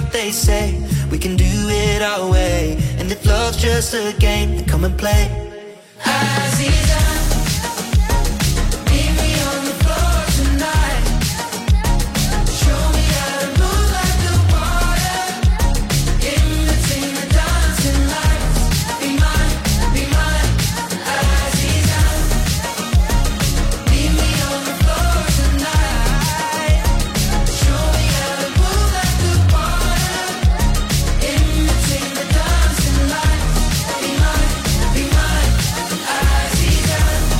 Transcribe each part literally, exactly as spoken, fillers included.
what they say. We can do it our way. And if love's just a game, then come and play. Aziza, meet me on the floor tonight. Show me how to move like the water. In between the dancing lights. Be mine, be mine, Aziza. Meet me on the floor tonight. Show me how to move like the water. In between the dancing lights. Be mine, be mine, Aziza.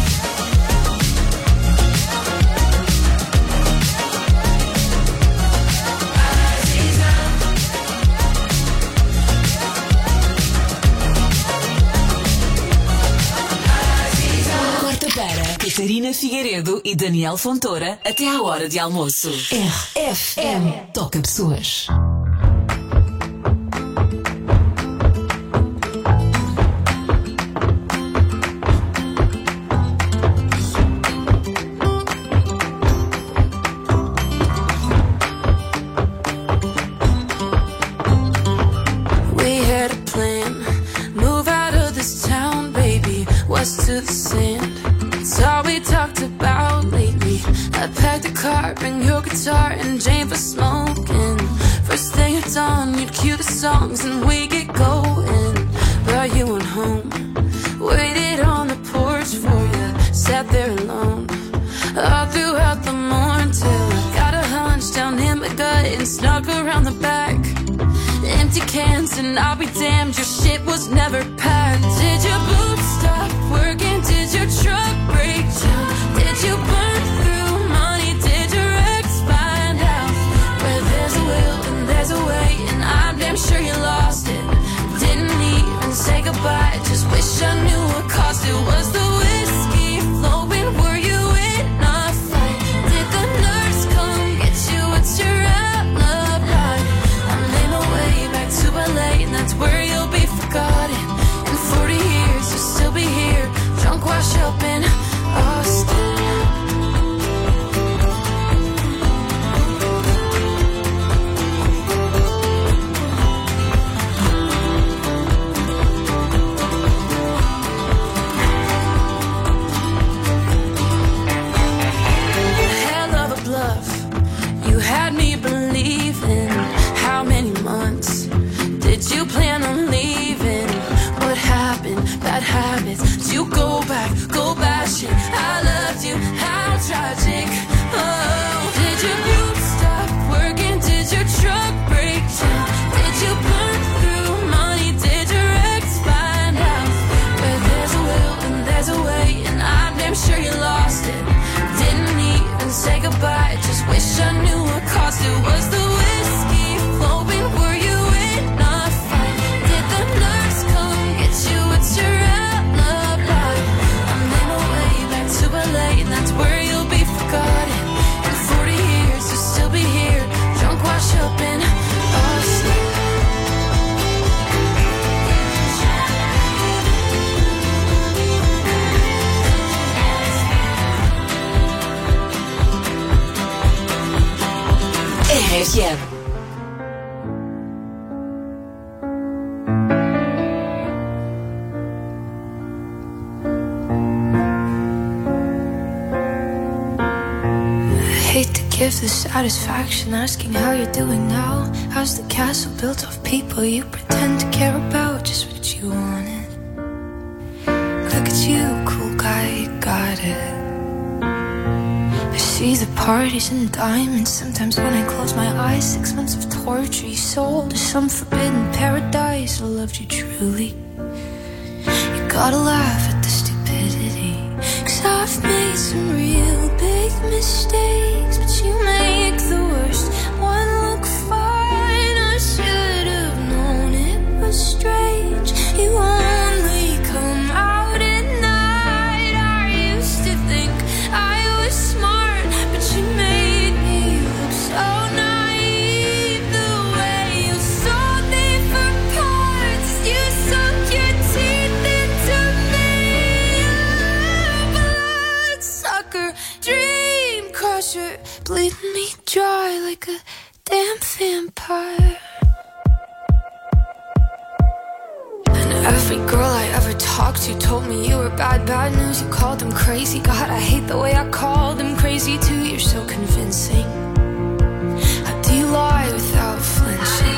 Quarta-feira, Catarina Figueiredo e Daniel Fontoura até à hora de almoço. R F M toca pessoas. We had a plan, move out of this town, baby, west to the sand. It's all we talked about lately. I packed a car, bring your guitar and Jane for smoking. First thing at dawn, you'd cue the songs and we get going. But you went home, waited on the porch for you, sat there alone all throughout the morning till I got a hunch down in my gut and snuck around the back. Empty cans and I'll be damned, your shit was never packed. Did your boots stop working? Did your truck break down? Did you burn through money? Did your ex find out? Where there's a will and there's a way, and I'm damn sure you lost it. Didn't even say goodbye, just wish I knew what cost it. Was the whiskey flowing? Were you in a fight? Did the nurse come get you? What's your alibi? I made my way back to L A, and that's where you'll be forgotten. In forty years, you'll still be here, drunk, wash up in Austin. Hell of a bluff, you had me believing. How many months did you plan on leaving? What happened? Bad habits. Did you go back? Go bashing. I loved you. How tragic. Oh, did your group stop working? Did your truck break down? Did you burn through money? Did your ex find out? Where there's a will and there's a way, and I'm damn sure you lost it. Didn't even say goodbye, just wish I knew what cost it. Was the whiskey flowing? Were you in a fight? Did the nurse come get you? What's your alibi? I made my way back to L A, and that's where you'll be forgotten. In forty years, you'll still be here, drunk, wash up in Austin. R F M. Hate to give the satisfaction asking how you're doing now. How's the castle built of people you pretend to care about? Just what you wanted. Look at you, cool guy, you got it. I see the parties and diamonds. Sometimes when I close my eyes, six months of torture you sold to some forbidden paradise. I loved you truly. You gotta laugh at the stupidity, 'cause I've made some real big mistakes, but you make the worst one look fine. I should have known it was strange. You only come out at night. I used to think I was smart, but you made me look so naive. The way you sold me for parts, you sunk your teeth into me. Bloodsucker, dream crusher, bleeding me dry like a damn vampire. Every girl I ever talked to told me you were bad, bad news. You called them crazy. God, I hate the way I called them crazy too. You're so convincing. How do you lie without flinching?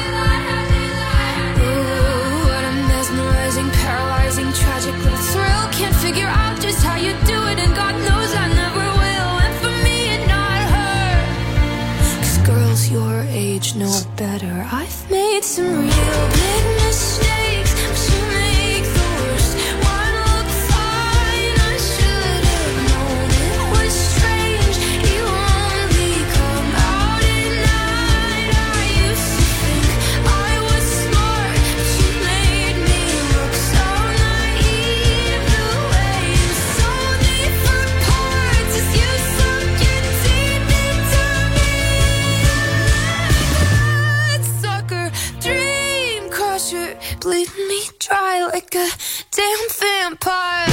Ooh, what a mesmerizing, paralyzing, tragic little thrill. Can't figure out just how you do it, and God knows I never will. And for me and not her, 'cause girls your age know better. I've made some real big mistakes, but you make the worst one look fine. I should have known it was strange. You only come out at night. I used to think I was smart, but you made me look so naive. The way you sold me for parts as you sunk your teeth into me. Sucker, dream crusher, bleed me dry like a damn vampire.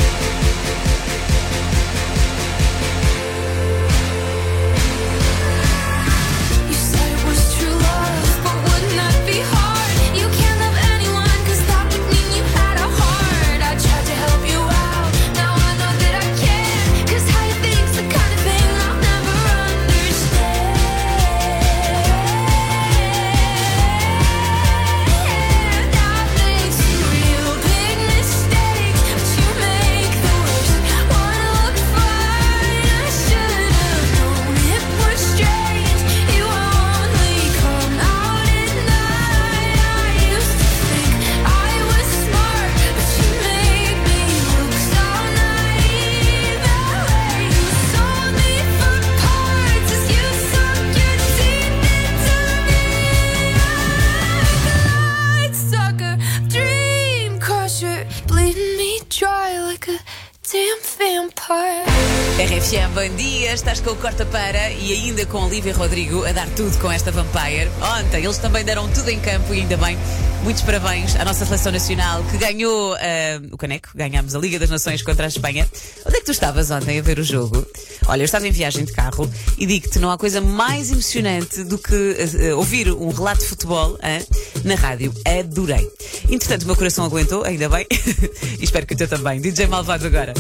You said it was true love, but wouldn't that be hard? You can't love anyone, 'cause that would mean you had a heart. I tried to help you out, now I know that I can't, 'cause how you think's the kind of thing I'll never understand. I've made some real big mistakes, but you make the worst one look fine. I should have known it was strange. You only come out at night. I used to think I was smart, but you made me look so naive. The way you sold me for parts as you sunk your teeth into me. Light sucker, dream crusher, bleeding me dry like a damn vampire. R F M, bom dia, estás com o Corta Para e ainda com Olivia Rodrigo a dar tudo com esta Vampire. Ontem eles também deram tudo em campo e ainda bem. Muitos parabéns à nossa seleção nacional que ganhou ah, o caneco, ganhámos a Liga das Nações contra a Espanha. Onde é que tu estavas ontem a ver o jogo? Olha, eu estava em viagem de carro e digo-te, não há coisa mais emocionante do que ah, ouvir um relato de futebol ah, na rádio. Adorei. Entretanto, o meu coração aguentou, ainda bem, e espero que o teu também. D J Malvado agora.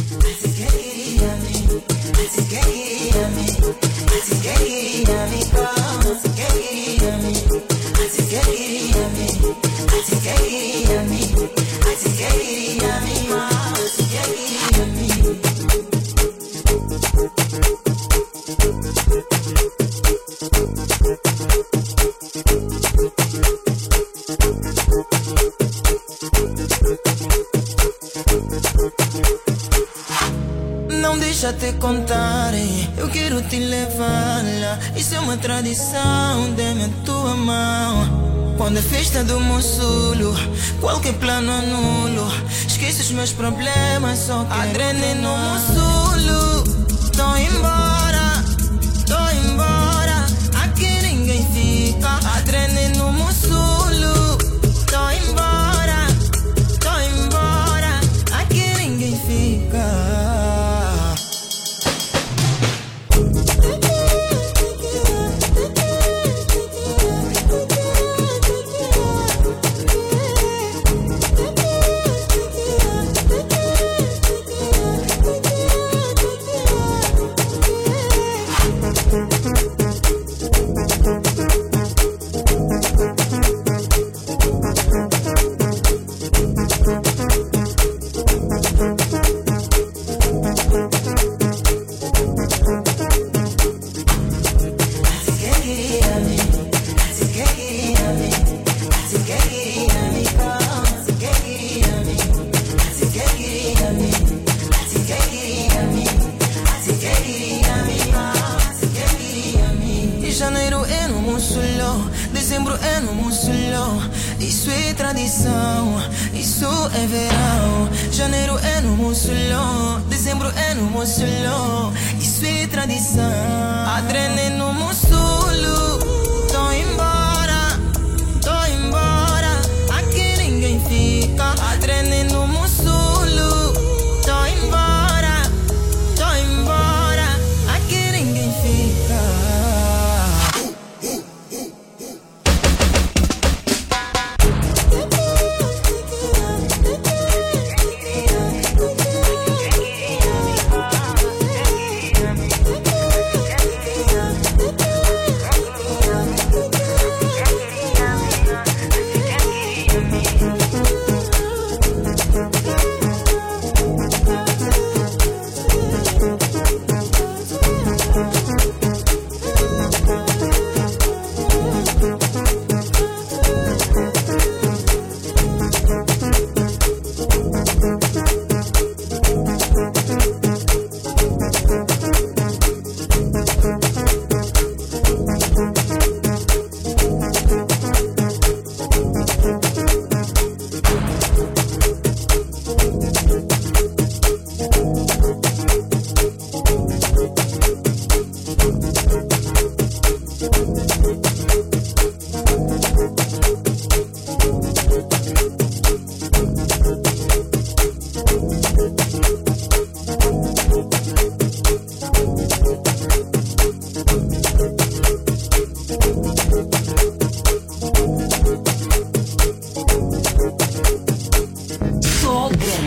Não deixa te contar, eu quero te levar lá. Isso é uma tradição, dê-me a tua mão. Quando é festa do Mossulo, qualquer plano anulo. Esquece os meus problemas, só que adrenalina no Mossulo. Tô embora, tô embora. Aqui ninguém fica. Adrenalina no Mossulo. Tô embora, tô embora. Aqui ninguém fica. Janeiro é no Mossulão, dezembro é no Mossulão. Isso é tradição, isso é verão. Janeiro é no Mossulão, dezembro é no Mossulão. Isso é tradição. Adrenalina no Mossulo. Tô embora, tô embora. Aqui ninguém fica. Adrenalina no Mossulo. Tô embora, tô embora. Aqui ninguém fica.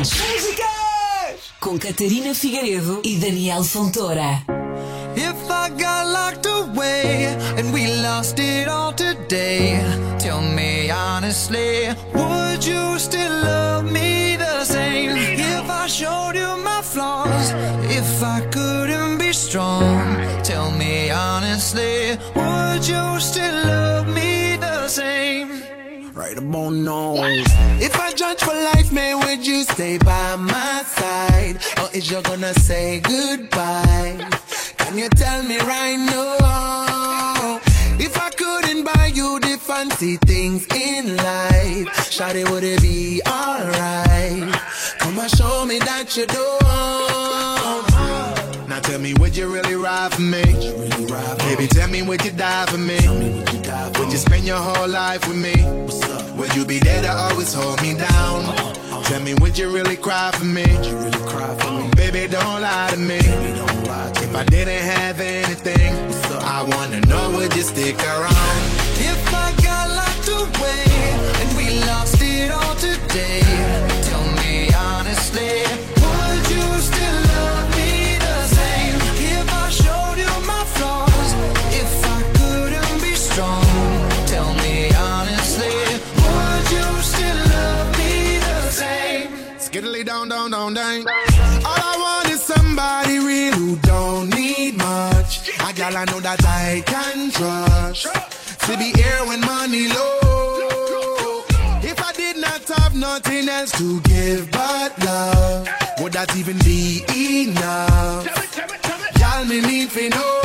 Manhãs. Com Catarina Figueiredo e Daniel Fontoura. If I got locked away and we lost it all today, tell me honestly, would you still love me the same? If I showed you my flaws, if I couldn't be strong, tell me honestly, would you still love me the same? Right about now. If I judge for life, man, would you stay by my side? Or is you gonna say goodbye? Can you tell me right now? If I couldn't buy you the fancy things in life, shawty, would it be alright? Come and show me that you don't. Now tell me, would you really ride for me? Really ride for Baby, tell me, would you die for me? me would, you die for would you spend your whole life with me? Would you be there to always hold me down? Uh-huh. Tell me, would you really cry for me? Would you really cry for me? Baby, don't lie to me. Baby, don't lie to if me. I didn't have anything, I wanna know, would you stick around? If I got locked away and we lost it all today, tell me honestly, would you still love me the same? If I showed you my flaws, if I couldn't be strong, tell me honestly, would you still love me the same? Skiddly down, down, down, down. All I want is somebody real who don't need much. A gal I know that I can trust, to be here when money low. If I did not have nothing else to give but love, would that even be enough? Y'all me need to know.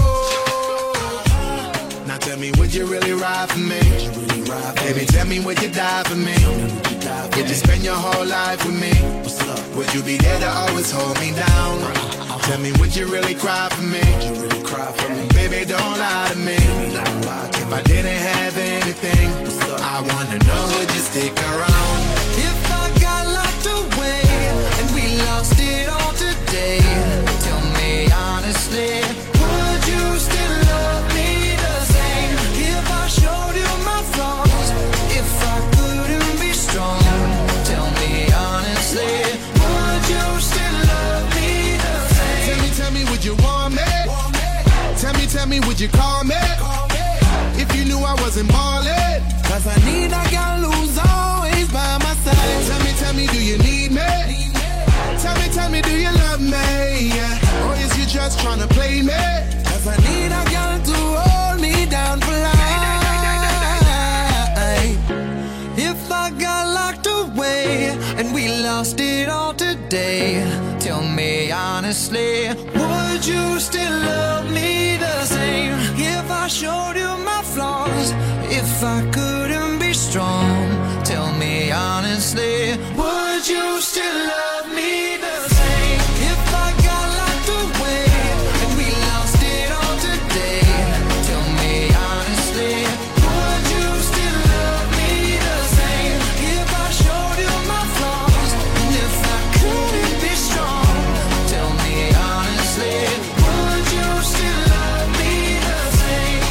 Now tell me, would you really ride for me? Baby, tell me, would you die for me? Would you spend your whole life with me? Would you be there to always hold me down? Tell me, would you really cry for me? Baby, don't lie to me. If I didn't have anything, I wanna know, would you stick around? If I got locked away and we lost it all today, tell me honestly, would you still love me the same? If I showed you my flaws, if I couldn't be strong, tell me honestly, would you still love me the same? Tell me, tell me, would you want me? Tell me, tell me, would you call me? If you knew I wasn't ballin', cause I need a girl who's always by my side. Tell me, tell me, do you need me? Tell me, tell me, do you love me? Or is you just tryna play me? Cause I need a girl to hold me down for life. If I got locked away and we lost it all today, tell me honestly, would you still love me the same? If I showed you my flaws, if I couldn't be strong, tell me honestly, would you still love me the same? If I got locked away and we lost it all today, tell me honestly, would you still love me the same? If I showed you my flaws, and if I couldn't be strong, tell me honestly, would you still love me the same?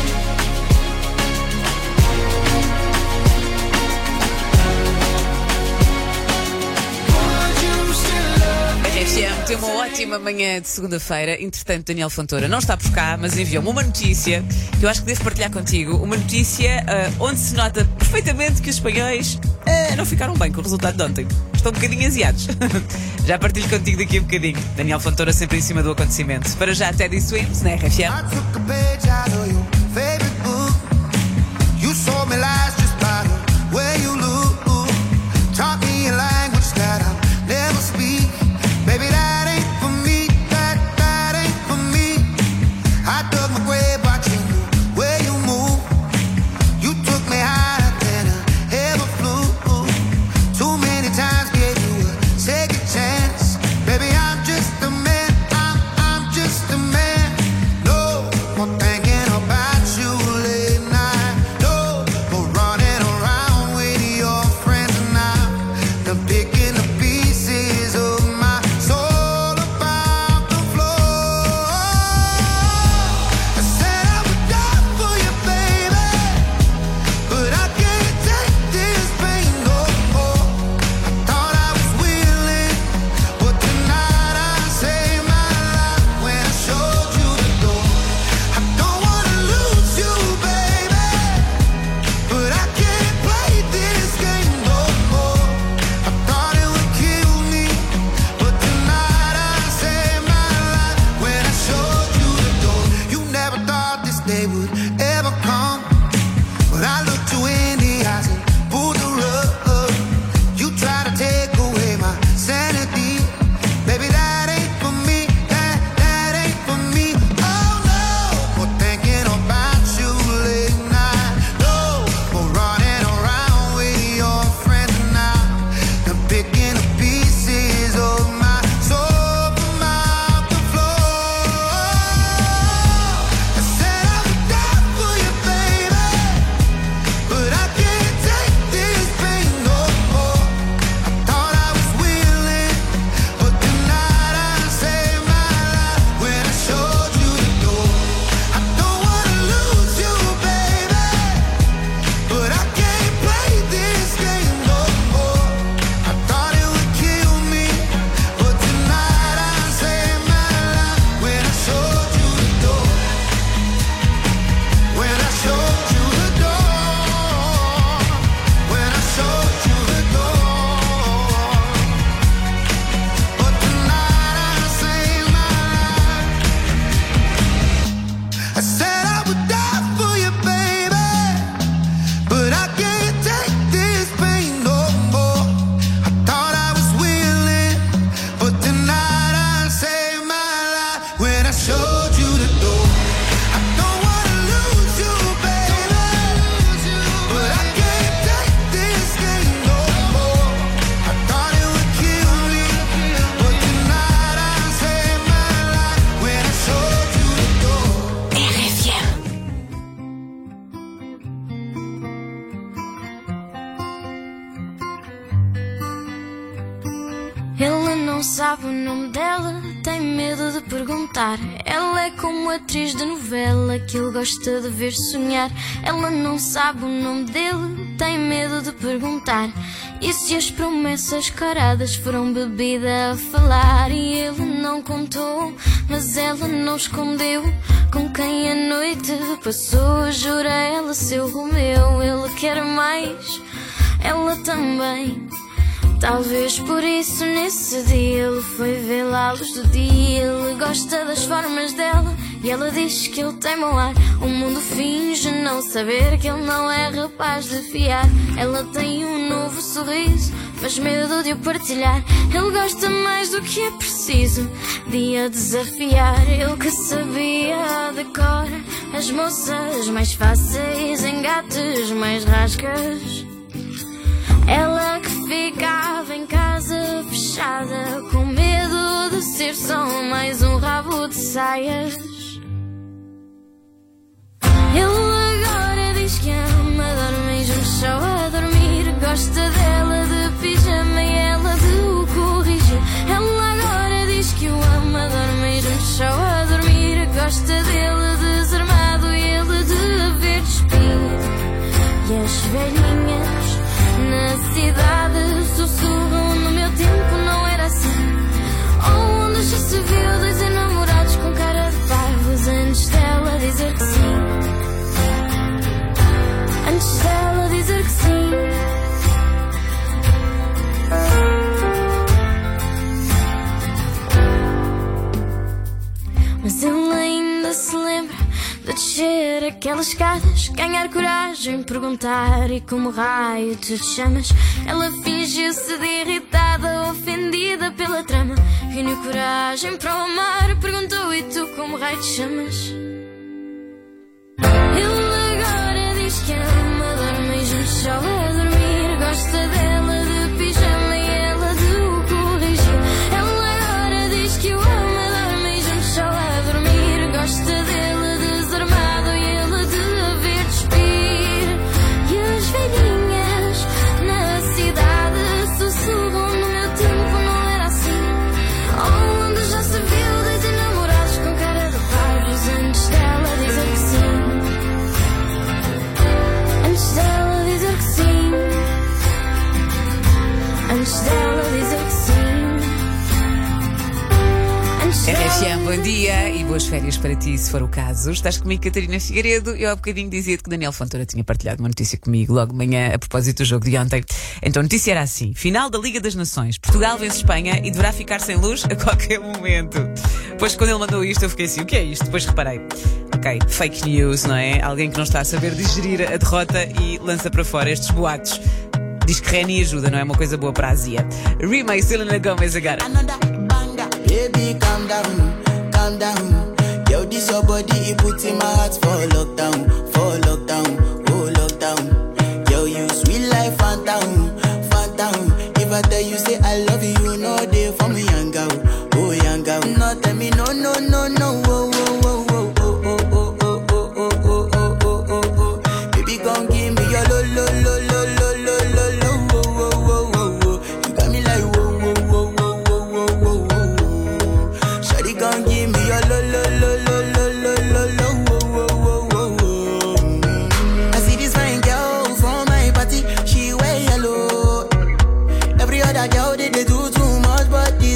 Would you still love me? A R F M tem uma ótima manhã de segunda-feira. Entretanto, Daniel Fontoura não está por cá, mas enviou-me uma notícia que eu acho que devo partilhar contigo. Uma notícia ah, onde se nota perfeitamente que os espanhóis ah, não ficaram bem com o resultado de ontem. Estão um bocadinho aziados. Já partilho contigo daqui a um bocadinho. Daniel Fontoura sempre em cima do acontecimento. Para já, Teddy Swims na R F M. I took a page out of your favorite book. You sold me lies just by the way you look. Taught me a language that I'll never speak. Baby, that ain't for me. That, that ain't for me. I dug my grave watching the way you move. You took me higher than I ever flew. Too many times gave you a second chance. Baby, I'm just a man. I'm, I'm just a man. No more thinking about sabe o nome dela, tem medo de perguntar. Ela é como atriz de novela que ele gosta de ver sonhar. Ela não sabe o nome dele, tem medo de perguntar. E se as promessas caradas foram bebida a falar? E ele não contou, mas ela não escondeu com quem a noite passou. Jura ela seu Romeu, ele quer mais, ela também. Talvez por isso nesse dia ele foi vê-la à luz do dia. Ele gosta das formas dela e ela diz que ele tem mau ar. O mundo finge não saber que ele não é rapaz de fiar. Ela tem um novo sorriso, mas medo de o partilhar. Ele gosta mais do que é preciso de a desafiar. Ele que sabia de cor as moças mais fáceis, engates mais rascas. Ela que ficava em casa fechada, com medo de ser só mais um rabo de saias. Ele agora diz que ama, dorme juntos só a dormir. Gosta dela de pijama e ela de o corrigir. Ela agora diz que o ama, dorme juntos só a dormir. Gosta dele desarmado e ele de ver despir. E as velhinhas na cidade sussurram: no meu tempo não era assim. Oh, onde já se viu dois enamorados com cara de parvos antes dela dizer que sim. Antes dela dizer que sim. Mas ele ainda se lembra de descer aquelas escadas, ganhar coragem, perguntar: e como raio tu te chamas? Ela fingiu-se de irritada, ofendida pela trama. Reuniu coragem para o amar, perguntou: e tu como raio te chamas? Ele agora diz que ama, dorme juntos só a dormir. Gosta dela de pijama e ela de o corrigir. Ela agora diz que o ama, dorme juntos só a dormir. Gosta dele desarmado e ele de ver despir. E as velhinhas na cidade sussurram: no meu tempo não era assim. Oh, onde já se viu dois enamorados com cara de parvos antes dela dizer que sim. Antes dela dizer que sim. Antes dela dizer que sim. Antes R F dela M, bom dia e boas férias para ti, se for o caso. Estás comigo, Catarina Figueiredo. Eu há bocadinho dizia-te que Daniel Fontoura tinha partilhado uma notícia comigo logo de manhã a propósito do jogo de ontem. Então a notícia era assim: final da Liga das Nações, Portugal vence Espanha e deverá ficar sem luz a qualquer momento. Pois quando ele mandou isto eu fiquei assim: o que é isto? Depois reparei, ok, fake news, não é? Alguém que não está a saber digerir a derrota e lança para fora estes boatos. Diz que Reni ajuda, não é uma coisa boa para a Ásia. Rima e Selena Gomez agora. Baby, calm down, calm down. Yo, this your body, it puts in my heart for lockdown, for lockdown, oh lockdown. Yo, you sweet life, phantom, phantom. If I tell you say I love you, you know they for me, young girl, oh young girl. No, tell me no, no, no, no, oh, oh, oh, oh, oh, oh, oh, oh, oh, oh, oh, oh, oh, oh. Baby, gon' give me your lo, lo, lo, lo, lo, lo, lo, lo, oh, oh, oh, oh, oh. You got me like whoa, whoa, whoa, whoa, whoa, whoa, whoa, whoa. Shawty gon' give me your lo, lo, lo, lo, lo, lo, lo, lo, oh, oh, oh, oh, oh. I see this fine girl from my party, she wear yellow. Every other girl they, they do too much, but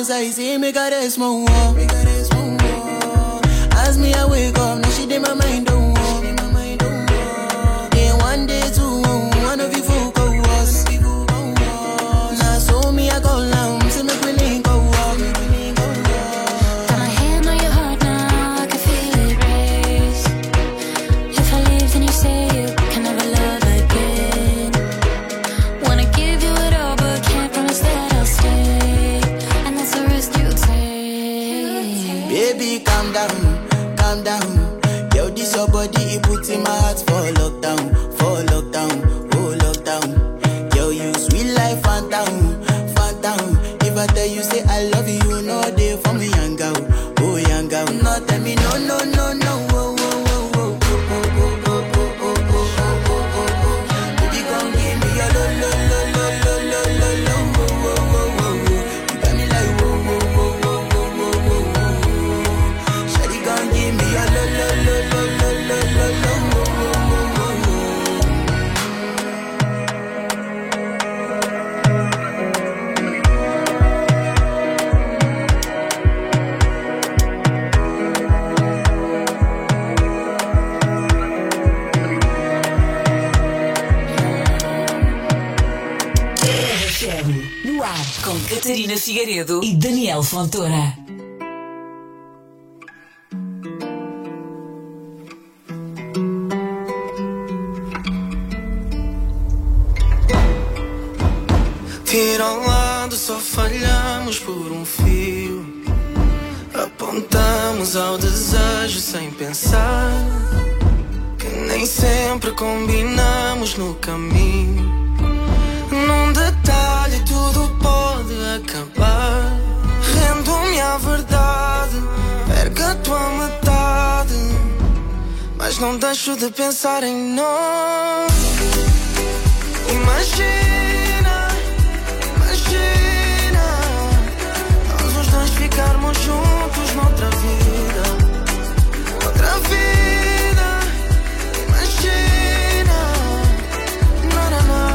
once I see me got a small wall. Me got a small wall. As me I wake up, now she did my mind don't walk. Then one day two, one of you fool go us. Now so me I go down, see me willing go walk. Got my hand on your heart now, I can feel it race. If I leave, then you say you can never love again. Wanna give you it all, but can't promise that I'll stay. And that's the risk you take. Baby, calm down, calm down. Yo, this your body, it puts in my heart for lockdown, for lockdown, oh lockdown. Yo, you sweet life, phantom, phantom. If I tell you say I love you, you know they for me, young girl, oh young girl. No, tell me no, no, no, no, oh, oh, oh, oh, oh, oh, oh, oh, oh, oh, oh, oh, oh. Baby, come give me your lo, lo, lo, lo, lo, lo, lo, lo, oh, oh, oh, oh, oh. You got me like whoa, whoa, whoa, whoa, whoa, whoa, whoa, whoa. Shawty, come give me your lo, lo, lo, lo, lo, lo, lo, lo, oh, oh, oh, oh, oh. No ar, com Catarina Figueiredo e Daniel Fontoura. Tira ao lado, só falhamos por um fio. Apontamos ao desejo sem pensar que nem sempre combinamos no caminho. Num detalhe tudo pode acabar. Rendo-me à verdade, perco a tua metade, mas não deixo de pensar em nós. Imagina, imagina nós os dois ficarmos juntos noutra vida, outra vida. Imagina, na, na, na,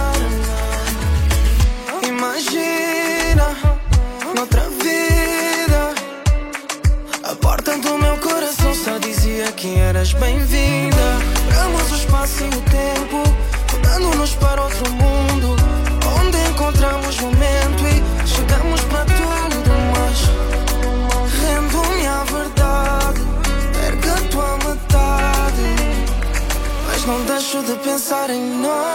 na. Imagina noutra vida. A porta do meu coração só dizia que eras bem-vinda. Paramos o espaço e o tempo, mudando-nos para outro mundo, onde encontramos momento e chegamos para tudo mais. Rendo-me à verdade, perco a tua metade, mas não deixo de pensar em nós.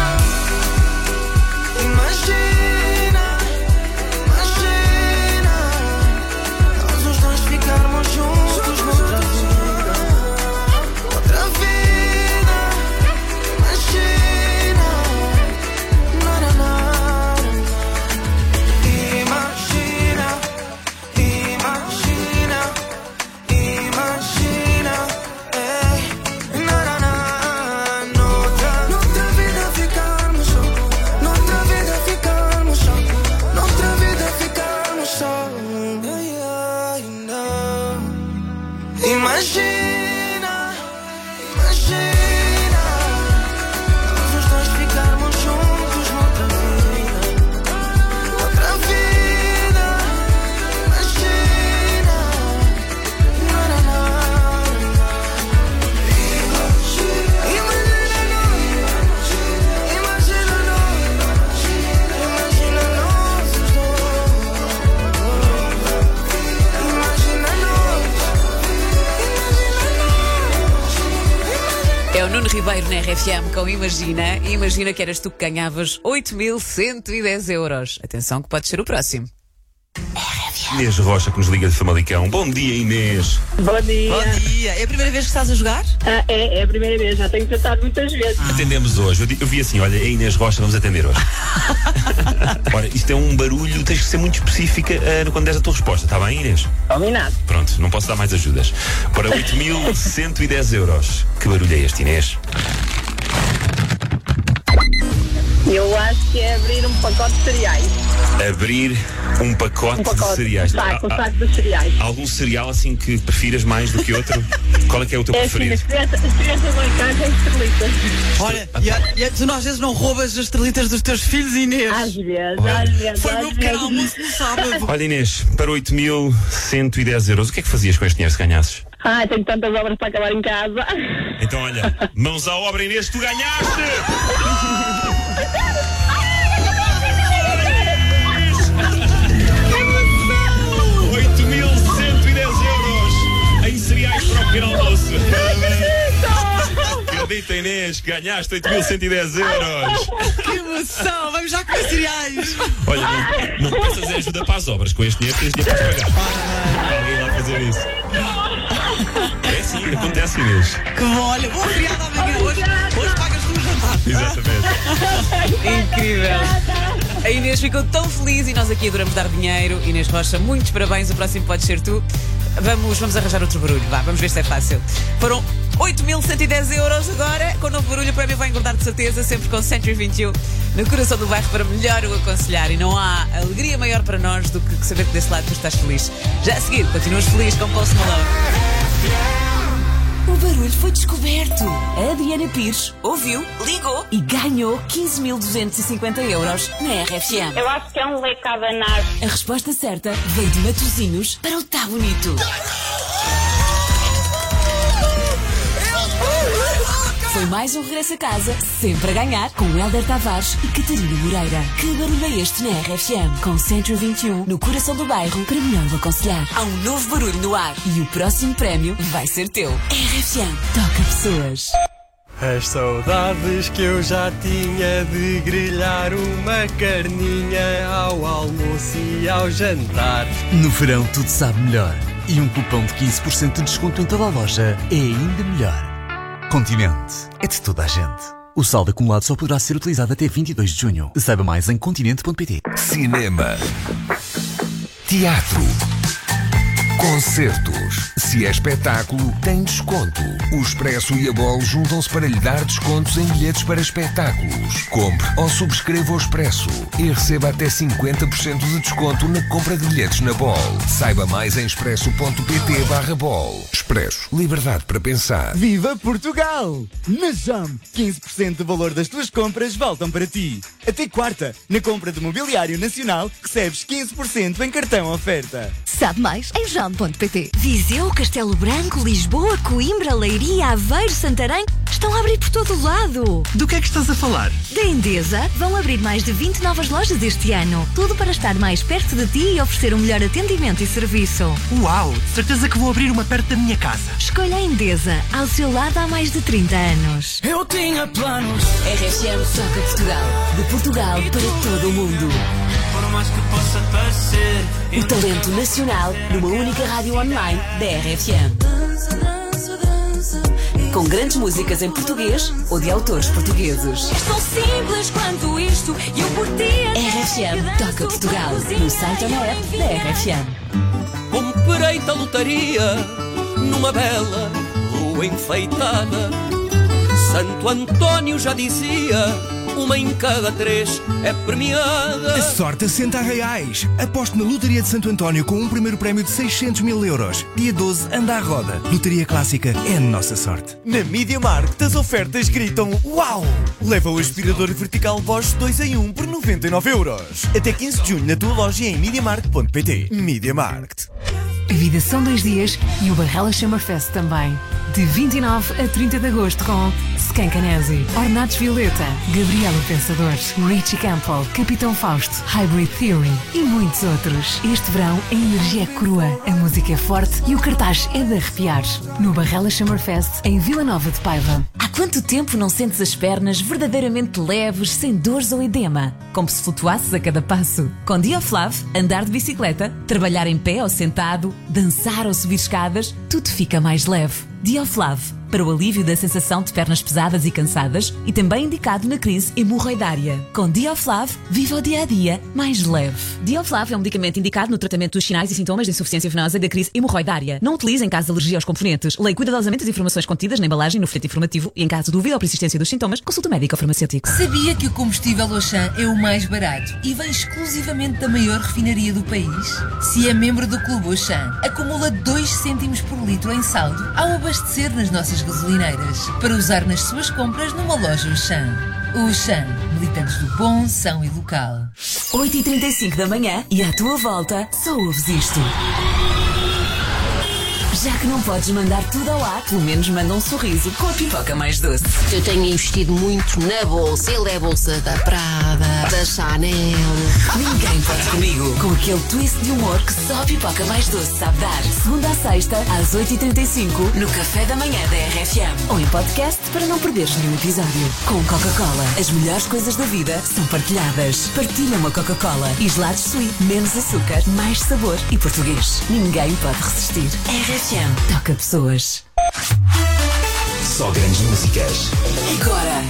Imagina, imagina nós os dois ficarmos juntos noutra vida, outra vida. Imagina, na, na, na, na. Imagina, imagina, imagina, ei, na, na, na. Noutra, noutra vida ficarmos só, noutra vida ficarmos só, noutra vida ficarmos só. Ei, ei, não. Imagina, imagina nós os dois ficarmos juntos noutra vida, outra vida. Imagina, na, na, na, na. Imagina nós, imagina nós, imagina nós os dois. Imagina nós, É o Nuno Ribeiro na R F M com Imagina. E imagina que eras tu que ganhavas oito mil cento e dez euros. Atenção que pode ser o próximo. Inês Rocha, que nos liga de Famalicão. Bom dia, Inês. Bom dia. Bom dia. É a primeira vez que estás a jogar? Ah, é, é a primeira vez, já tenho tentado muitas vezes. Atendemos hoje. Eu, di- eu vi assim, olha, é Inês Rocha, vamos atender hoje. Ora, isto é um barulho, tens que ser muito específica ah, quando des a tua resposta, está bem, Inês? Combinado. Pronto, não posso dar mais ajudas. Para oito mil cento e dez euros. Que barulho é este, Inês? Eu acho que é abrir um pacote de cereais. Abrir um pacote, Um pacote de cereais. Um saco, um Há- há- saco de cereais. algum cereal assim que prefiras mais do que outro? Qual é que é o teu É assim, preferido? as crianças, as crianças lá em casa é estrelitas. Olha, e, a- e a- tu às vezes não roubas as estrelitas dos teus filhos, Inês? Às vezes, às vezes, Foi o meu às pequeno vezes. almoço no sábado. Olha, Inês, para oito mil cento e dez euros, o que é que fazias com este dinheiro se ganhasses? Ai, tenho tantas obras para acabar em casa. Então, olha, mãos à obra, Inês, tu ganhaste! oito mil cento e dez euros em cereais para o pequeno almoço. Acredita, Inês, ganhaste oito mil cento e dez euros. Que emoção! Vamos já comer cereais! Olha, não, não peças ajuda para as obras. Com este dinheiro tens dinheiro para pagar. Alguém lá fazer isso. É sim, acontece, Inês. Que bom, olha, bom feriado amanhã. Hoje, hoje pagas tu o jantar. Exatamente. Incrível. A Inês ficou tão feliz e nós aqui adoramos dar dinheiro. Inês Rocha, muitos parabéns. O próximo pode ser tu. Vamos, vamos arranjar outro barulho. Vá, vamos ver se é fácil. Foram oito mil cento e dez euros agora. Com o novo barulho, o prémio vai engordar de certeza. Sempre com Century vinte e um no coração do bairro para melhor o aconselhar. E não há alegria maior para nós do que saber que desse lado tu estás feliz. Já a seguir, continuas feliz com Post Malone. O barulho foi descoberto. A Adriana Pires ouviu, ligou e ganhou quinze mil duzentos e cinquenta euros na R F M. Eu acho que é um leque a danar. A resposta certa veio de Matosinhos para o Tá Bonito. Foi mais um regresso a casa, sempre a ganhar, com Hélder Tavares e Catarina Moreira. Que barulho é este na R F M? Com Centro vinte e um, no coração do bairro, para melhor o aconselhar. Há um novo barulho no ar e o próximo prémio vai ser teu. R F M, toca pessoas. As saudades que eu já tinha de grelhar uma carninha ao almoço e ao jantar. No verão tudo sabe melhor. E um cupom de quinze por cento de desconto em toda a loja é ainda melhor. Continente. É de toda a gente. O saldo acumulado só poderá ser utilizado até vinte e dois de junho. Saiba mais em continente ponto pt. Cinema. Teatro. Concertos. Se é espetáculo, tem desconto. O Expresso e a Bol juntam-se para lhe dar descontos em bilhetes para espetáculos. Compre ou subscreva o Expresso e receba até cinquenta por cento de desconto na compra de bilhetes na Bol. Saiba mais em expresso.pt barra Bol. Expresso. Liberdade para pensar. Viva Portugal! Na Jam, quinze por cento do valor das tuas compras voltam para ti. Até quarta, na compra de mobiliário nacional, recebes quinze por cento em cartão oferta. Sabe mais em jam ponto pt. Viseu, Castelo Branco, Lisboa, Coimbra, Leiria, Aveiro, Santarém estão a abrir por todo o lado. Do que é que estás a falar? Da Endesa vão abrir mais de vinte novas lojas este ano. Tudo para estar mais perto de ti e oferecer um melhor atendimento e serviço. Uau! De certeza que vou abrir uma perto da minha casa. Escolha a Endesa, ao seu lado há mais de trinta anos. Eu tinha planos. R F M toca Portugal. De Portugal para todo o mundo. Por mais que possa parecer. O talento nacional numa única rádio online da R F M. Com grandes músicas em português ou de autores portugueses. Tão simples quanto isto e eu por ti. R F M toca Portugal. No site ou na app da R F M. Comprei-te a lotaria numa bela rua enfeitada. Santo António já dizia: uma em cada três é premiada. A sorte assenta a reais. Aposte na Lotaria de Santo António com um primeiro prémio de seiscentos mil euros. Dia doze, anda à roda. Lotaria Clássica é a nossa sorte. Na Media Markt, as ofertas gritam uau! Leva o aspirador vertical Bosch dois em um por noventa e nove euros. Até quinze de junho na tua loja em media markt ponto pt. Media Markt. A vida são dois dias e o Barrela Summerfest também. De vinte e nove a trinta de agosto com Skankanese, Ornatos Violeta, Gabriela Pensador, Richie Campbell, Capitão Fausto, Hybrid Theory e muitos outros. Este verão a energia é crua, a música é forte e o cartaz é de arrepiar. No Barrela Summerfest em Vila Nova de Paiva. Há quanto tempo não sentes as pernas verdadeiramente leves, sem dores ou edema? Como se flutuasses a cada passo. Com Diaflav, andar de bicicleta, trabalhar em pé ou sentado, dançar ou subir escadas, tudo fica mais leve. Dioflave, para o alívio da sensação de pernas pesadas e cansadas e também indicado na crise hemorroidária. Com Dioflave, viva o dia-a-dia mais leve. Dioflave é um medicamento indicado no tratamento dos sinais e sintomas de insuficiência venosa e da crise hemorroidária. Não utilize em caso de alergia aos componentes. Leia cuidadosamente as informações contidas na embalagem e no folheto informativo e em caso de dúvida ou persistência dos sintomas, consulte o médico ou farmacêutico. Sabia que o combustível Auchan é o mais barato e vem exclusivamente da maior refinaria do país? Se é membro do Clube Auchan, acumula dois cêntimos por litro em saldo ao abastecer nas nossas gasolineiras, para usar nas suas compras numa loja Auchan. O Auchan, militantes do bom, são e local. oito e trinta e cinco da manhã e à tua volta só ouves isto. Já que não podes mandar tudo ao ar, pelo menos manda um sorriso com a pipoca mais doce. Eu tenho investido muito na bolsa. Ele é a bolsa da Prada, da Chanel. Ninguém pode comigo. Com aquele twist de humor que só a pipoca mais doce sabe dar. Segunda a sexta, às oito e trinta e cinco, no Café da Manhã da R F M. Ou em podcast para não perderes nenhum episódio. Com Coca-Cola, as melhores coisas da vida são partilhadas. Partilha uma Coca-Cola e gelados Sweet, menos açúcar, mais sabor e português. Ninguém pode resistir. R F M toca pessoas. Só grandes músicas. Agora.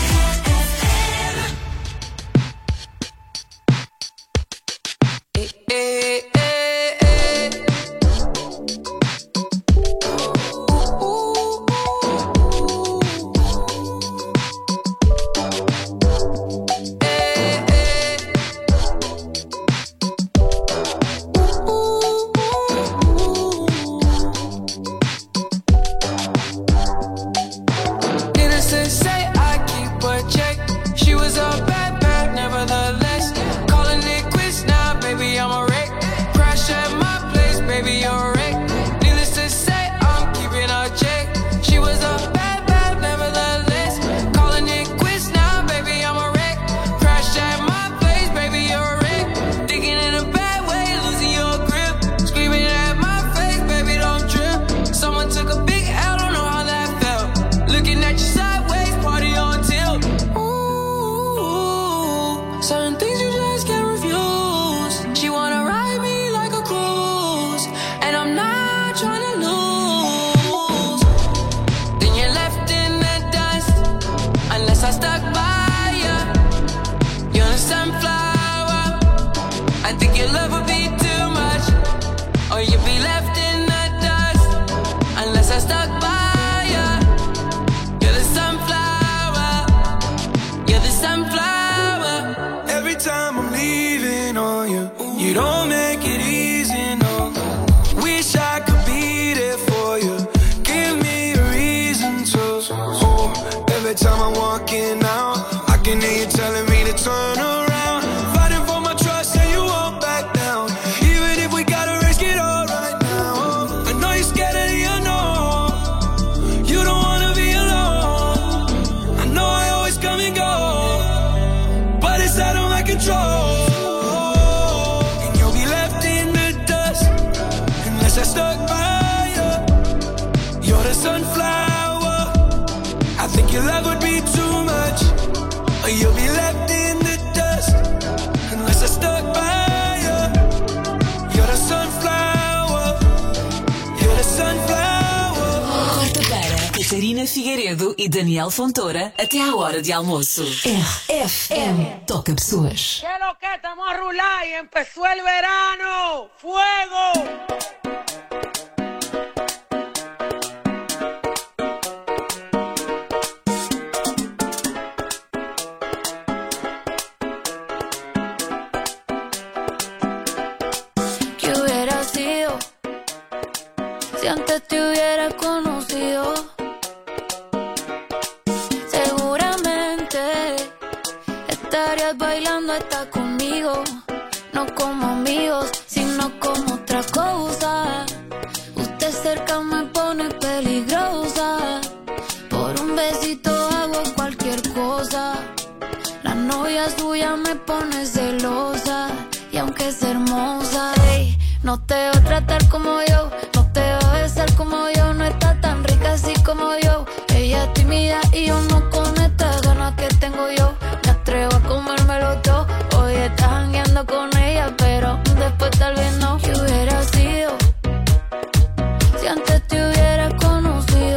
Catarina Figueiredo e Daniel Fontoura até à hora de almoço. R F M toca pessoas. ¿Qué lo que estamos a rular y empezó el verano? ¡Fuego! ¿Qué hubiera sido si antes te hubiera conocido? Seguramente estarías bailando hasta conmigo, no como amigos, sino como otra cosa. Usted cerca me pone peligrosa, por un besito hago cualquier cosa. La novia suya me pone celosa, y aunque es hermosa, ey, no te va a tratar como yo, no te va a besar como yo, no está tan rica así como yo. Ella es tímida y yo no con estas ganas que tengo yo. Me atrevo a comérmelo todo, hoy estás jangueando con ella, pero después tal vez no. ¿Qué hubiera sido si antes te hubiera conocido?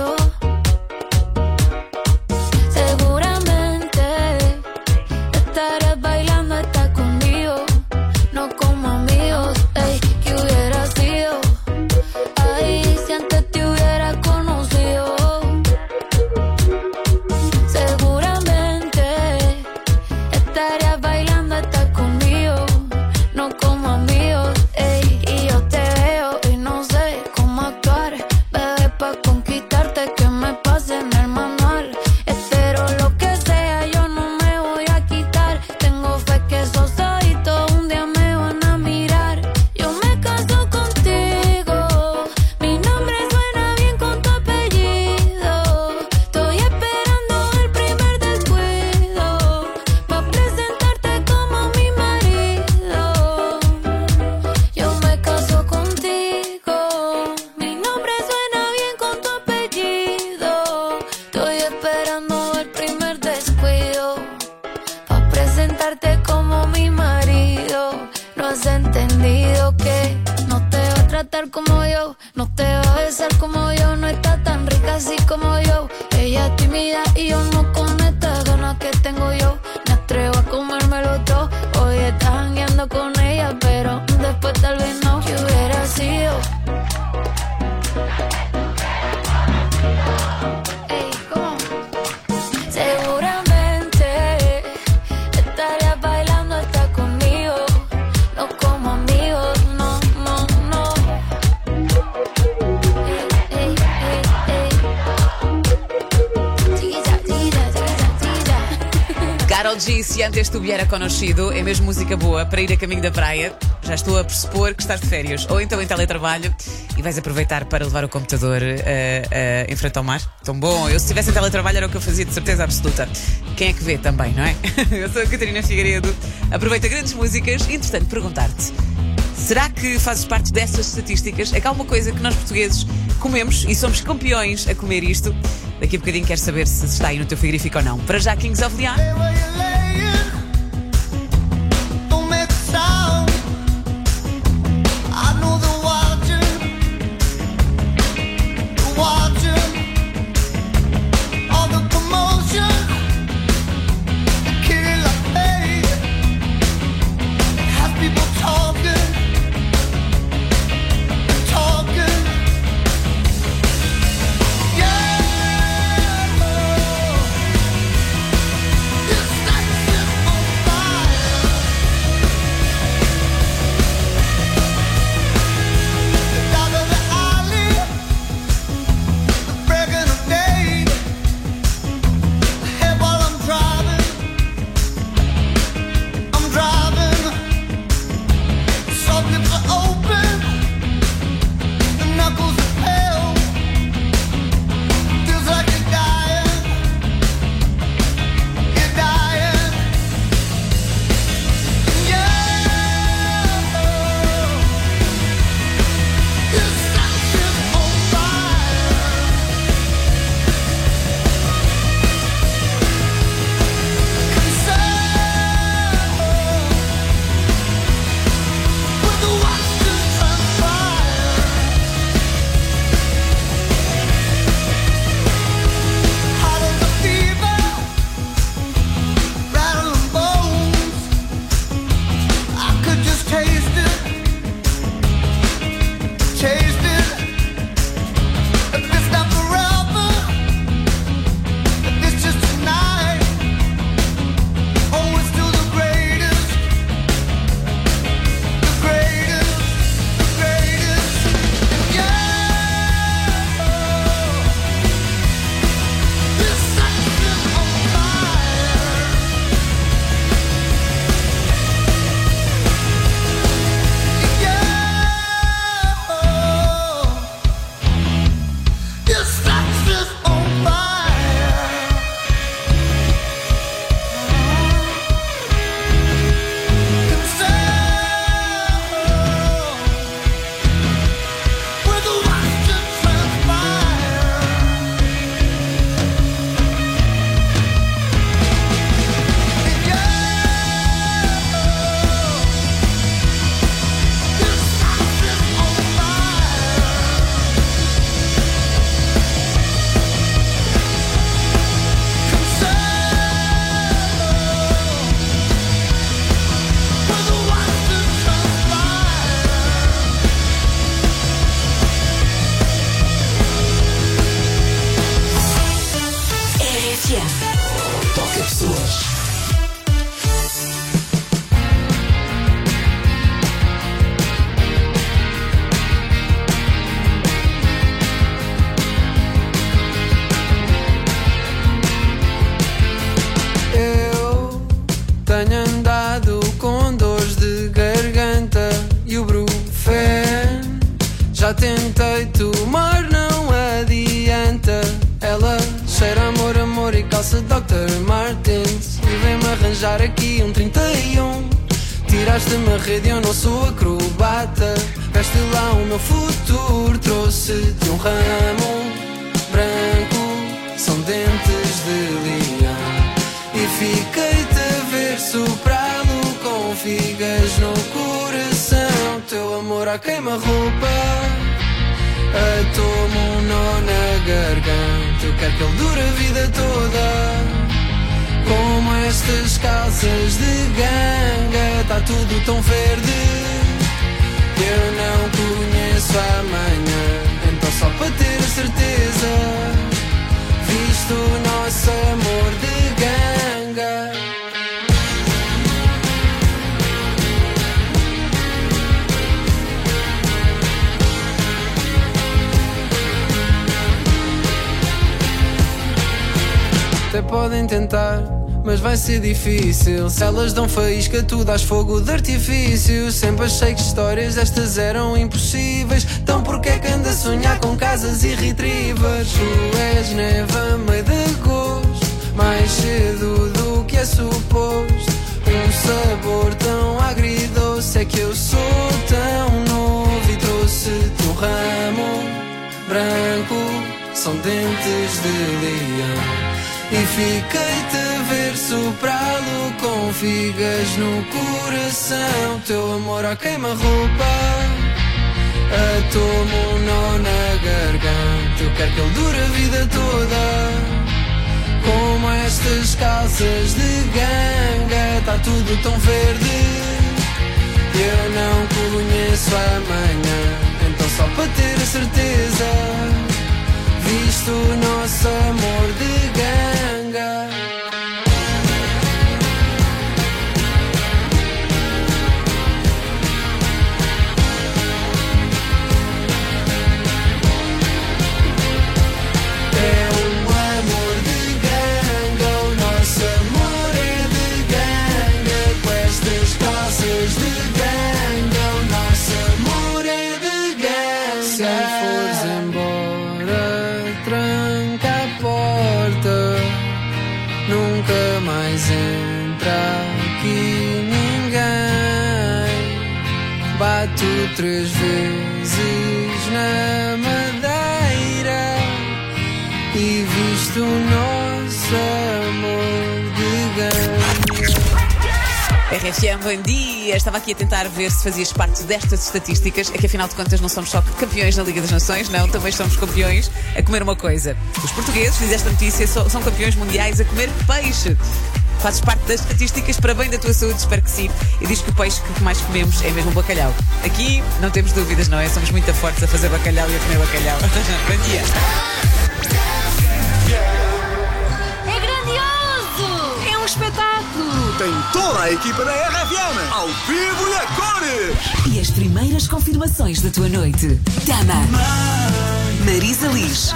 como yo, no te va a besar como yo, no está tan rica así como yo. Ella es tímida y yo no con estas ganas que tengo yo. Me atrevo a comérmelo todo. Hoy estás jangueando con ella, pero después tal vez no. ¿Qué hubiera sido? Ey, ¿cómo? Seguramente estarías bailando hasta conmigo, no como amigos, no, no, no. Ey, ey, ey, ey. Chiquilla, chiquilla, chiquilla, chiquilla. Karol G, se antes tu viera conhecido, é mesmo música boa para ir a caminho da praia. Já estou a pressupor que estás de férias ou então em teletrabalho e vais aproveitar para levar o computador uh, uh, em frente ao mar. Tão bom. Eu, se estivesse em teletrabalho, era o que eu fazia de certeza absoluta. Quem é que vê também, não é? Eu sou a Catarina Figueiredo. Aproveita grandes músicas e, entretanto, perguntar-te: será que fazes parte dessas estatísticas? É que há uma coisa que nós portugueses comemos e somos campeões a comer isto. Daqui a bocadinho quero saber se está aí no teu frigorífico ou não. Para já, Kings of Leon. Toca pessoas. Eu tenho andado com dores de garganta e o Brufen. Já tentei tomar, não adianta. Ela cheira amor, amor e calça doutor Martens. E vem-me arranjar aqui um trinta e um. Tiraste-me a rede, eu não sou acrobata. Veste lá o meu futuro, trouxe-te um ramo branco, são dentes de leão. E fiquei-te a ver soprá-lo com figas no coração. Teu amor à queima-roupa Atomo um nó na garganta. Eu quero que ele dure a vida toda. Como estas calças de ganga, tá tudo tão verde. Eu não conheço amanhã, então só para ter a certeza, visto o nosso amor de ganga. Até podem tentar, mas vai ser difícil. Se elas dão faísca, tu dás fogo de artifício. Sempre achei que histórias destas eram impossíveis. Então porquê que anda a sonhar com casas e retrievers? Tu és neve a meio de agosto, mais cedo do que é suposto. Um sabor tão agridoce, é que eu sou tão novo. E trouxe-te um ramo branco, são dentes de leão. E fiquei-te a ver soprá-lo com figas no coração. Teu amor à queima-roupa, atomo um nó na garganta. Eu quero que ele dure a vida toda. Como estas calças de ganga, tá tudo tão verde. Eu não conheço amanhã, então só para ter a certeza, visto o nosso amor de ganga. É um amor de ganga, o nosso amor é de ganga. Com estas calças de ganga, o nosso amor é de ganga. Se fores embora, tranca a porta, nunca mais entra aqui ninguém. Bato três vezes na madeira e visto o nosso amor de gangue. R F M, bom dia. Estava aqui a tentar ver se fazias parte destas estatísticas. É que afinal de contas não somos só campeões na Liga das Nações, não, também somos campeões a comer uma coisa. Os portugueses, diz esta notícia, são campeões mundiais a comer peixe. Fazes parte das estatísticas para bem da tua saúde, espero que sim. E diz que o peixe que mais comemos é mesmo o bacalhau. Aqui não temos dúvidas, não é? Somos muito fortes a fazer bacalhau e a comer bacalhau. Bom dia. É grandioso! É um espetáculo! Tem toda a equipa da R F M, ao vivo e a cores! E as primeiras confirmações da tua noite. Tama, Marisa Liz.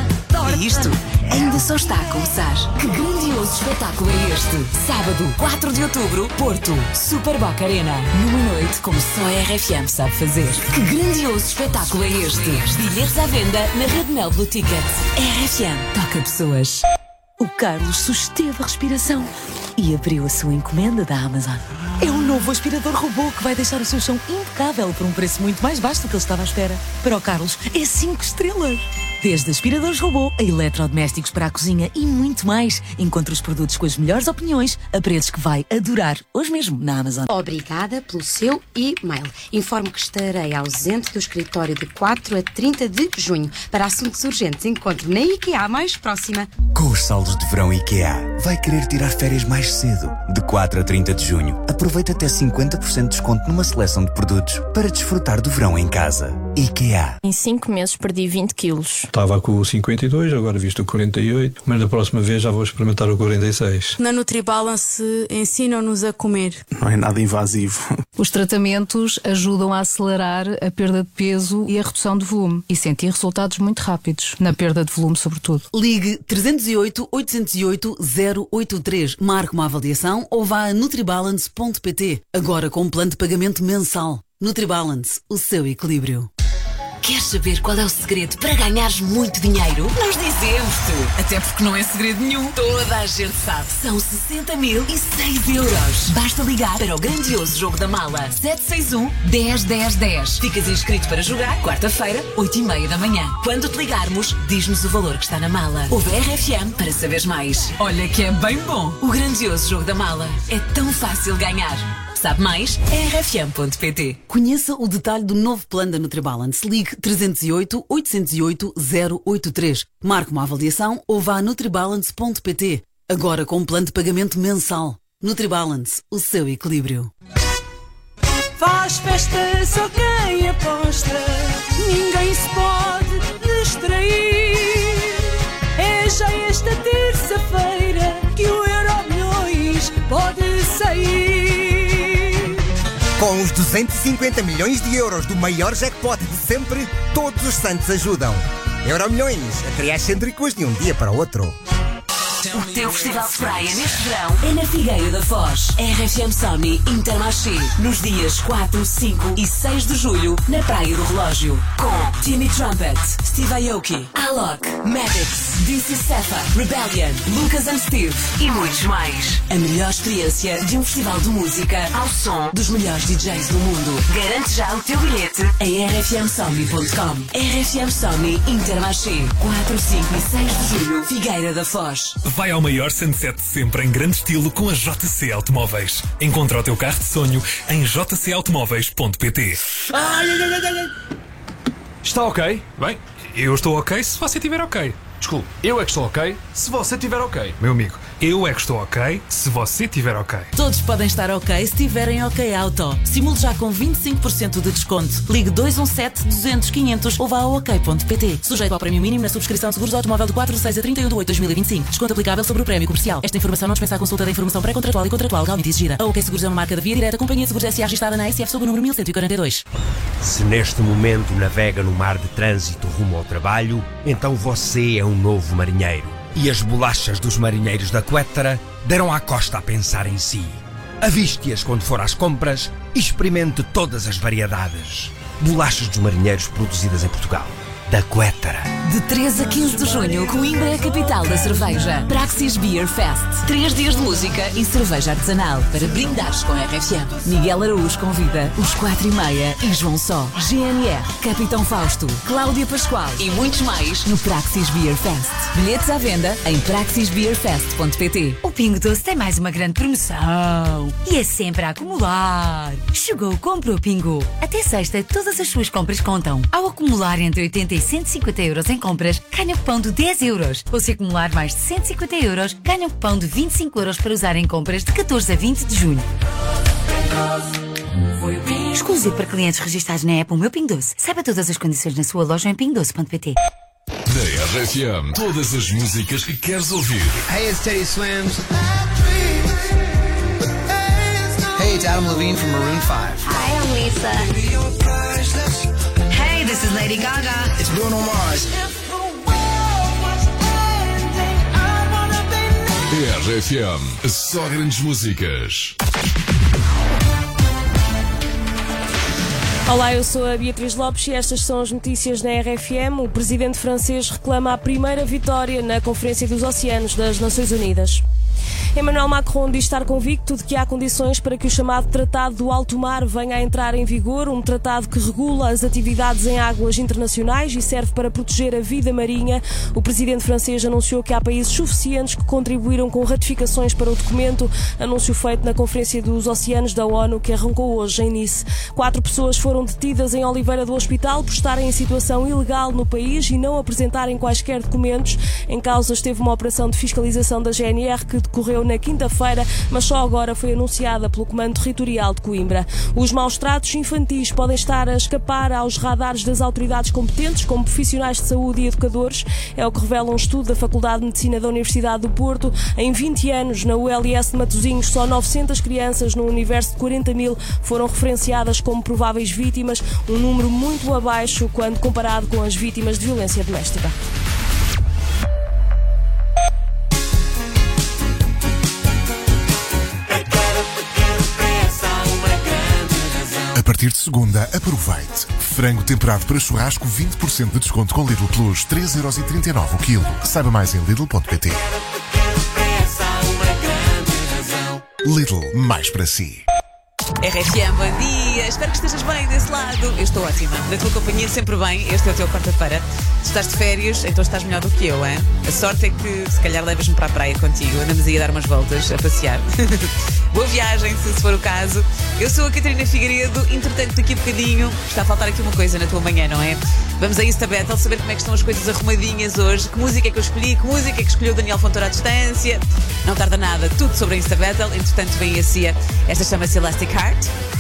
E isto ainda só está a começar. Que grandioso espetáculo é este? Sábado, quatro de outubro, Porto, Super Boca Arena. Numa noite como só a R F M sabe fazer. Que grandioso espetáculo é este? Bilhetes à venda na Rede Mel Blue Tickets. R F M toca pessoas. O Carlos susteve a respiração e abriu a sua encomenda da Amazon. É um novo aspirador robô que vai deixar o seu chão impecável por um preço muito mais baixo do que ele estava à espera. Para o Carlos, é cinco estrelas. Desde aspiradores robô a eletrodomésticos para a cozinha e muito mais. Encontre os produtos com as melhores opiniões a preços que vai adorar hoje mesmo na Amazon. Obrigada pelo seu e-mail. Informo que estarei ausente do escritório de quatro a trinta de junho. Para assuntos urgentes, encontre na IKEA mais próxima. Com os saldos de verão IKEA, vai querer tirar férias mais cedo. De quatro a trinta de junho, aproveita até cinquenta por cento de desconto numa seleção de produtos para desfrutar do verão em casa. IKEA. Em cinco meses perdi vinte quilos. Estava com o cinquenta e dois, agora visto o quarenta e oito, mas da próxima vez já vou experimentar o quarenta e seis. Na NutriBalance ensinam-nos a comer. Não é nada invasivo. Os tratamentos ajudam a acelerar a perda de peso e a redução de volume e sentir resultados muito rápidos, na perda de volume sobretudo. Ligue trezentos e oito, oitocentos e oito, zero oito três, marque uma avaliação ou vá a nutribalance ponto pt. Agora com um plano de pagamento mensal. NutriBalance, o seu equilíbrio. Queres saber qual é o segredo para ganhares muito dinheiro? Nós dizemos-te. Até porque não é segredo nenhum. Toda a gente sabe. São sessenta mil e seis euros. Basta ligar para o grandioso jogo da mala. sete seis um, dez, dez, dez. Ficas inscrito para jogar quarta-feira, oito e meia da manhã. Quando te ligarmos, diz-nos o valor que está na mala. Ouve R F M para saberes mais. Olha que é bem bom. O grandioso jogo da mala. É tão fácil ganhar. Sabe mais? R F M ponto P T. Conheça o detalhe do novo plano da NutriBalance. Ligue trezentos e oito, oitocentos e oito, zero oito três. Marque uma avaliação ou vá a nutribalance ponto P T. Agora com um plano de pagamento mensal. NutriBalance, o seu equilíbrio. Faz festa só quem aposta, ninguém se pode distrair. É já esta terça-feira que o Euromilhões pode sair. Com os duzentos e cinquenta milhões de euros do maior jackpot de sempre, todos os santos ajudam. Euromilhões, a criar excêntricos de um dia para o outro. O teu festival de praia neste verão é na Figueira da Foz. R F M Sony Intermarché. Nos dias quatro, cinco e seis de julho, na Praia do Relógio. Com Timmy Trumpet, Steve Aoki, Alok, Maddox, D C Safa, Rebellion, Lucas and Steve e muitos mais. A melhor experiência de um festival de música ao som dos melhores D Js do mundo. Garante já o teu bilhete em r f m sony ponto com. R F M Sony Intermarché. quatro, cinco e seis de julho, Figueira da Foz. Vai ao maior sunset sempre em grande estilo com a J C Automóveis. Encontra o teu carro de sonho em j c automóveis ponto p t. Ai, ai, ai, ai, ai. Está ok? Bem, eu estou ok se você estiver ok. Desculpe, eu é que estou ok se você estiver ok. Meu amigo, eu é que estou ok se você estiver ok. Todos podem estar ok se tiverem ok auto. Simule já com vinte e cinco por cento de desconto. Ligue dois um sete, duzentos, quinhentos ou vá ao ok ponto p t. Sujeito ao prémio mínimo na subscrição de seguros de automóvel de quatro de seis a trinta e um de oito de dois mil e vinte e cinco. Desconto aplicável sobre o prémio comercial. Esta informação não dispensa a consulta da informação pré-contratual e contratual legalmente exigida. A OK Seguros é uma marca da Via Direta, Companhia de Seguros S A registrada na A S F sob o número mil cento e quarenta e dois. Se neste momento navega no mar de trânsito rumo ao trabalho, então você é um novo marinheiro. E as bolachas dos marinheiros da Quettara deram à costa a pensar em si. Aviste-as quando for às compras e experimente todas as variedades. Bolachas dos marinheiros produzidas em Portugal. Da Quettara. De treze a quinze de junho, Coimbra é a capital da cerveja. Praxis Beer Fest. Três dias de música e cerveja artesanal para brindares com a R F M. Miguel Araújo convida os quatro e meia e João Só, G N R, Capitão Fausto, Cláudia Pascoal e muitos mais no Praxis Beer Fest. Bilhetes à venda em praxis beer fest ponto p t. O Pingo Doce tem mais uma grande promoção e é sempre a acumular. Chegou o Compra o Pingo. Até sexta, todas as suas compras contam. Ao acumular entre oitenta e cento e cinquenta euros em compras, ganha um cupom de dez euros. Ou se acumular mais de cento e cinquenta euros, ganha um cupom de vinte e cinco euros para usar em compras de catorze a vinte de junho. Exclusivo para clientes registrados na app O Meu Pingo Doce. Saiba todas as condições na sua loja em pingo doce ponto p t. Na R F M, todas as músicas que queres ouvir. Hey, it's Teddy Swims. Hey, it's Adam Levine from Maroon five. Hi, I'm Lisa. Hey, this is Lady Gaga. It's Bruno Mars. R F M, só grandes músicas. Olá, eu sou a Beatriz Lopes e estas são as notícias na R F M. O presidente francês reclama a primeira vitória na Conferência dos Oceanos das Nações Unidas. Emmanuel Macron diz estar convicto de que há condições para que o chamado Tratado do Alto Mar venha a entrar em vigor, um tratado que regula as atividades em águas internacionais e serve para proteger a vida marinha. O presidente francês anunciou que há países suficientes que contribuíram com ratificações para o documento, anúncio feito na Conferência dos Oceanos da ONU, que arrancou hoje em Nice. Quatro pessoas foram detidas em Oliveira do Hospital por estarem em situação ilegal no país e não apresentarem quaisquer documentos. Em causa esteve uma operação de fiscalização da G N R que decorreu na quinta-feira, mas só agora foi anunciada pelo Comando Territorial de Coimbra. Os maus tratos infantis podem estar a escapar aos radares das autoridades competentes, como profissionais de saúde e educadores. É o que revela um estudo da Faculdade de Medicina da Universidade do Porto. Em vinte anos, na U L S de Matosinhos, só novecentas crianças no universo de quarenta mil foram referenciadas como prováveis vítimas, um número muito abaixo quando comparado com as vítimas de violência doméstica. A partir de segunda, aproveite. Frango temperado para churrasco, vinte por cento de desconto com Lidl Plus, três euros e trinta e nove o quilo. Saiba mais em lidl ponto p t. Lidl, mais para si. R F M, bom dia. Espero que estejas bem desse lado. Eu estou ótima. Na tua companhia, sempre bem. Este é o teu quarta-feira. Se estás de férias, então estás melhor do que eu, hein? A sorte é que, se calhar, levas-me para a praia contigo. Andamos aí a dar umas voltas, a passear. Boa viagem, se for o caso. Eu sou a Catarina Figueiredo. Entretanto, daqui a bocadinho está a faltar aqui uma coisa na tua manhã, não é? Vamos a Insta Battle, saber como é que estão as coisas arrumadinhas hoje. Que música é que eu escolhi? Que música é que escolheu o Daniel Fontoura à distância? Não tarda nada, tudo sobre a Insta Battle. Entretanto, vem a Cia. Esta chama-se Elastic Heart.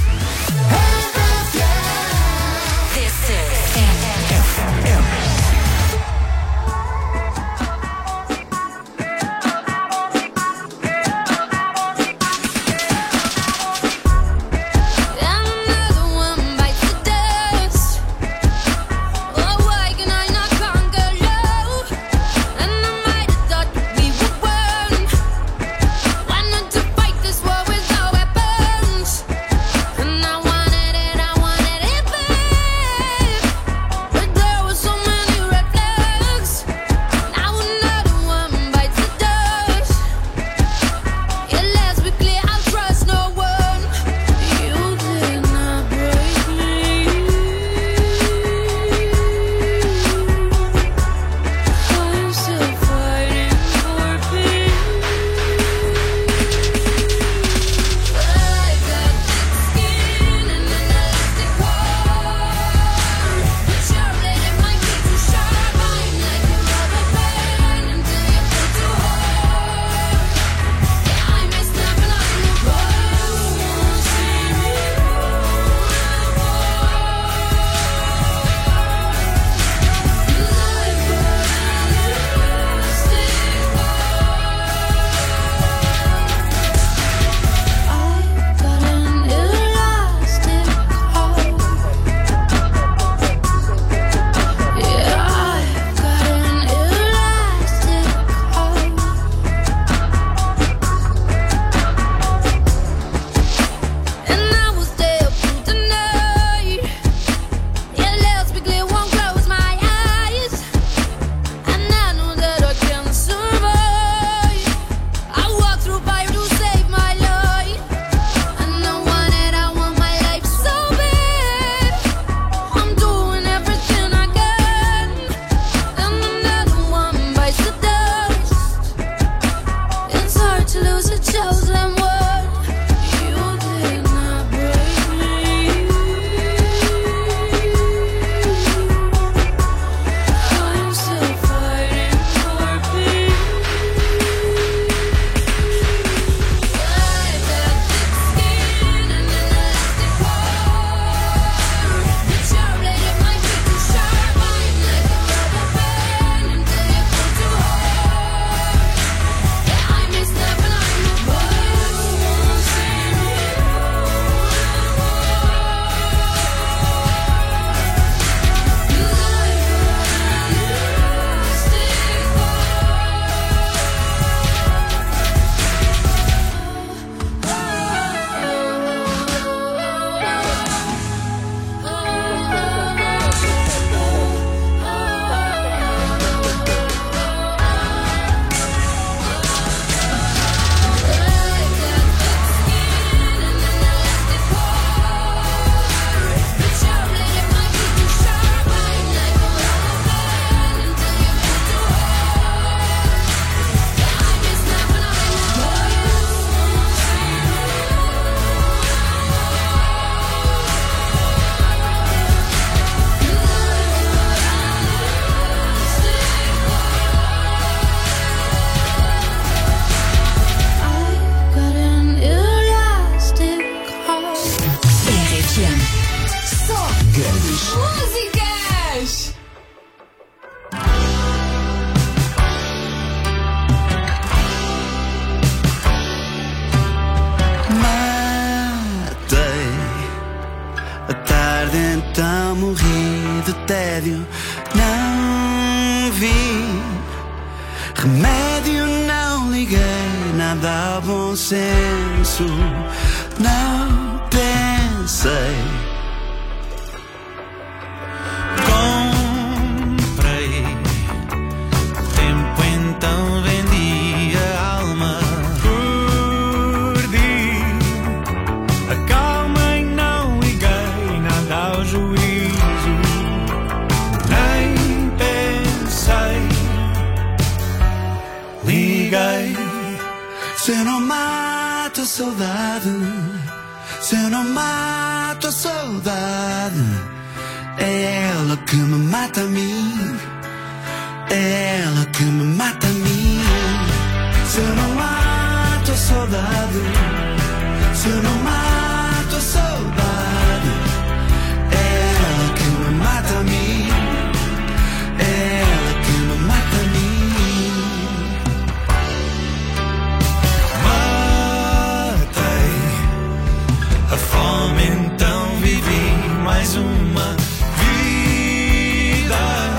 tédio. Não vi remédio, não liguei nada ao bom senso. Não pensei. Comprei tempo, então vendi a alma. Perdi a calma. liguei. Se eu não mato a saudade, se eu não mato a saudade, é ela que me mata a mim, é ela que me mata a mim. Se eu não mato a saudade, se eu não mato a saudade, é ela que me mata a mim, é ela que me mata a mim. A fome, então vivi mais uma vida.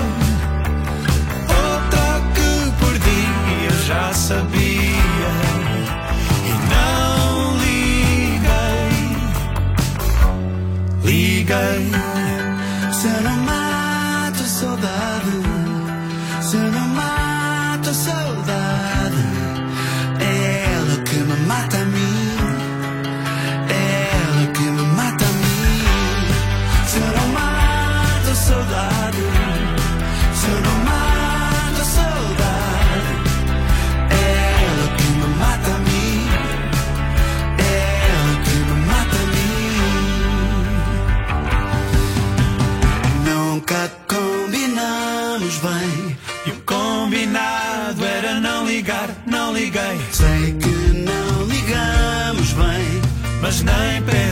Outra que perdi, eu já sabia e não liguei. Liguei. Se eu não mato a saudade, se eu não mato a saudade, é ela que me mata a mim. Saudade, se eu não mato a saudade, é ela que me mata a mim, é ela que me mata a mim. Nunca combinamos bem, e o combinado era não ligar, não liguei. Sei que não ligamos bem, mas nem pensei.